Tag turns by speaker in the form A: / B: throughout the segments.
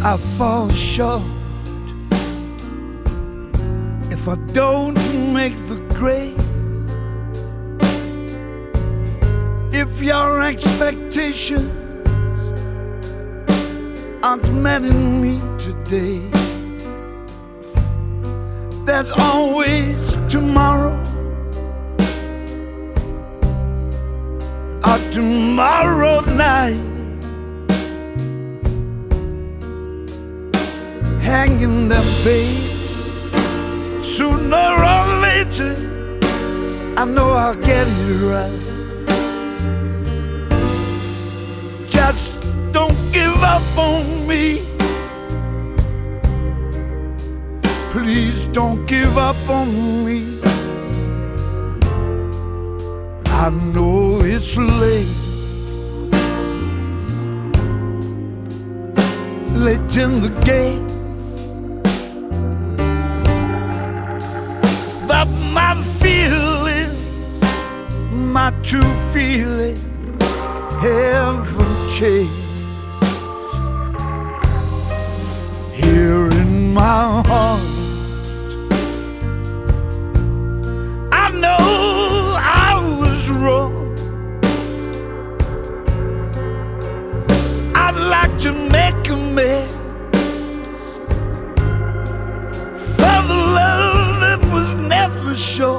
A: I fall short if I don't make the grade. If your expectations aren't met in me today, there's always tomorrow, or tomorrow night. Hanging there, babe. Sooner or later, I know I'll get it right. Just don't give up on me. Please don't give up on me. I know it's late, late in the game, but my feelings, my true feelings haven't changed. Here in my heart, I know I was wrong. I'd like to make amends for the love that was never sure.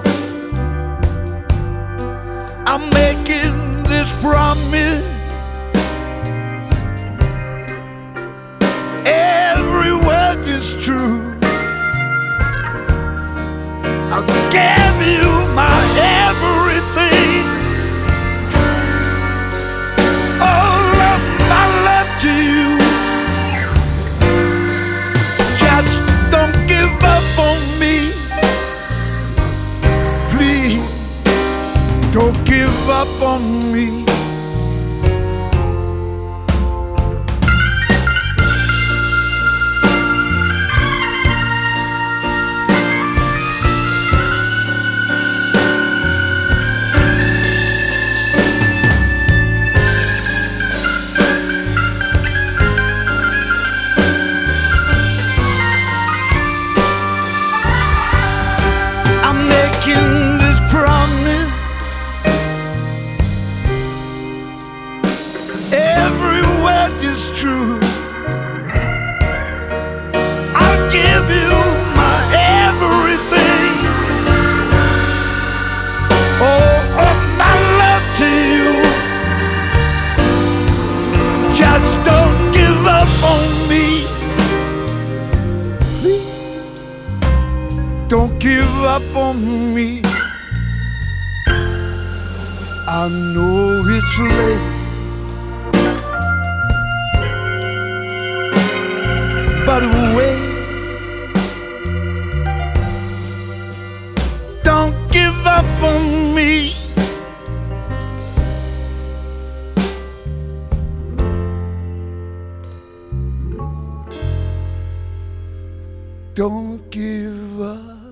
A: I'm making this promise, every word is true. I'll give you my everything, all of my love to you. Just don't give up on me. Please don't give up on me. This promise, every word is true. I'll give you my everything, all of my love to you. Just don't give up on me. Don't give up on me. I know it's late, but wait. Don't give up on me. Don't give up.